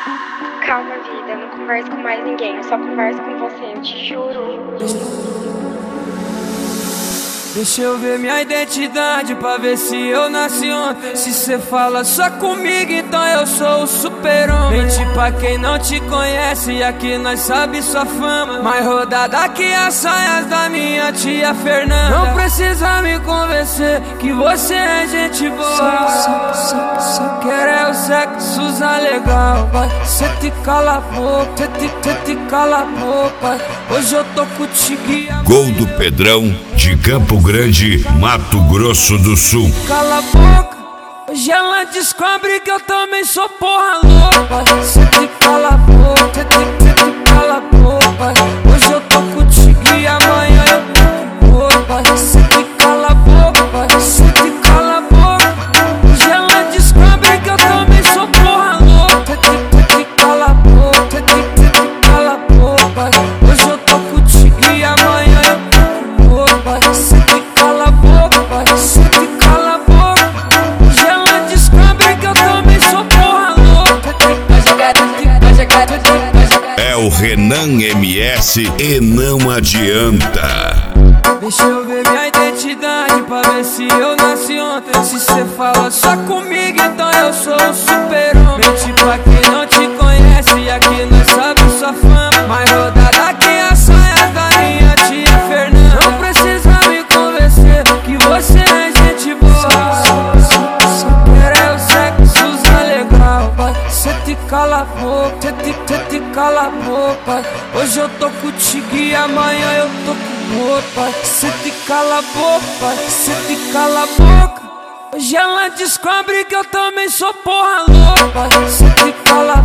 Calma, vida, não converso com mais ninguém. Eu só converso com você, eu te juro. Deixa eu ver minha identidade pra ver se eu nasci ontem. Se cê fala só comigo, então eu sou o super-homem. Mente pra quem não te conhece e aqui nós sabe sua fama. Mais rodada que as saias da minha tia Fernanda. Não precisa me convencer que você é gente boa. Só quero é o sexo usar legal. Vai, cê te cala a boca, cê te cala a boca. Hoje eu tô contigo e Gol do Pedrão de Campo Grande, Mato Grosso do Sul. Cala a boca, hoje ela descobre que eu também sou porra louca. Cê te cala a boca, cê te cala a boca. Hoje eu tô contigo e amanhã eu tô com outra. Cê te cala a boca, cê te cala a boca. Hoje ela descobre que eu também sou porra louca. Cê te cala a boca, cê te cala a boca. Hoje eu tô contigo e amanhã eu tô com outra. Cê te cala a boca, cê te cala a boca. Hoje ela descobre que eu também sou porra louca. É o Renan MS e não adianta. Deixa eu ver minha identidade pra ver se eu nasci ontem. Se cê fala só comigo, então eu sou o super-homem. Mente pra quem não te conhece e aqui nós sabe sua fama. Mais rodada que as saias da minha tia Fernanda. Não precisa me convencer que você é gente boa. Só quero é o sexo usar legal. Vai, cê te cala a boca, cê te cala a boca. Hoje eu tô contigo e amanhã eu tô com outra. Cê te cala a boca, cê te cala a boca. Hoje ela descobre que eu também sou porra louca. Cê te cala